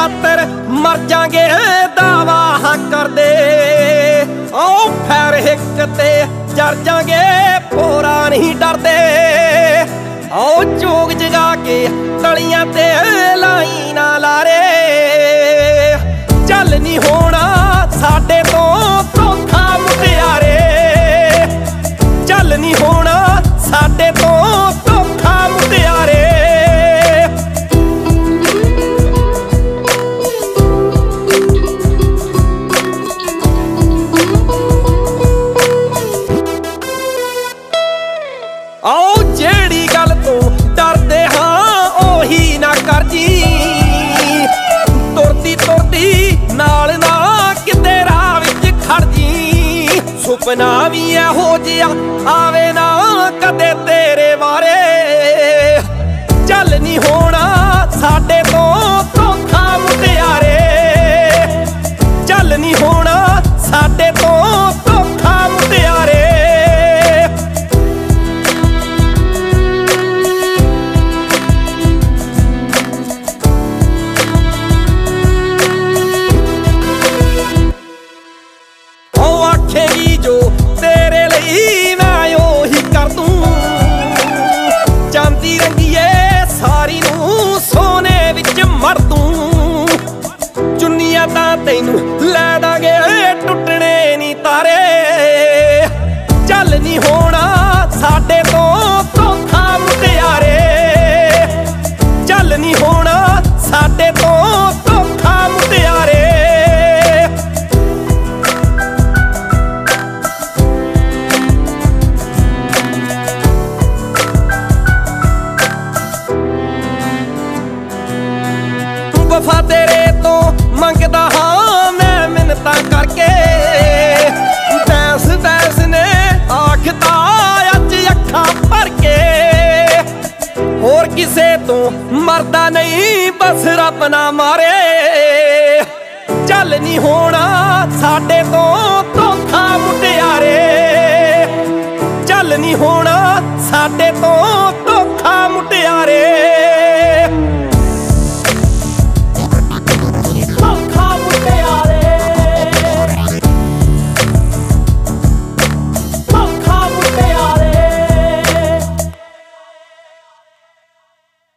खातर मर जांगे दावा करदे ओ फैर हिक ते जर जांगे पोरा नहीं डरदे ओ जोग जगा के तलियां ते लाई ना लारे चल नहीं होना साडे तो धोखा मुटियारे चल नहीं होना साडे तो धोखा मुटियारे आओ जेड़ी गल तो डरदे हाँ ओही ना कर जी तुरदी तुरदी नाल ना किते राह विच खड़ जी सुपना भी इहो जिहा आवे ना कदे तेरे बारे चल नहीं होना साडे तो धोखा मुटियारे चल नहीं होना साडे तो धोखा मुटियारे जो तेरे लिए मैं ओही कर दूं चांदी रंगीए सारी नू सोने विच मर दूं चुन्नियां तां तैनू लै दांगे टुटने नी तारे चल नहीं होना साडे तो धोखा मुटियारे चल नहीं होना साडे तो धोखा मुटियारे वफा तेरे तो मंगदा हाँ मैं मिन्नतां करके बैस बैस ने आखदा अज अखां भर के होर किसे तो मरदा नहीं बस रब ना मारे चल नहीं होना साडे तो धोखा मुटियारे चल नहीं होना साडे तो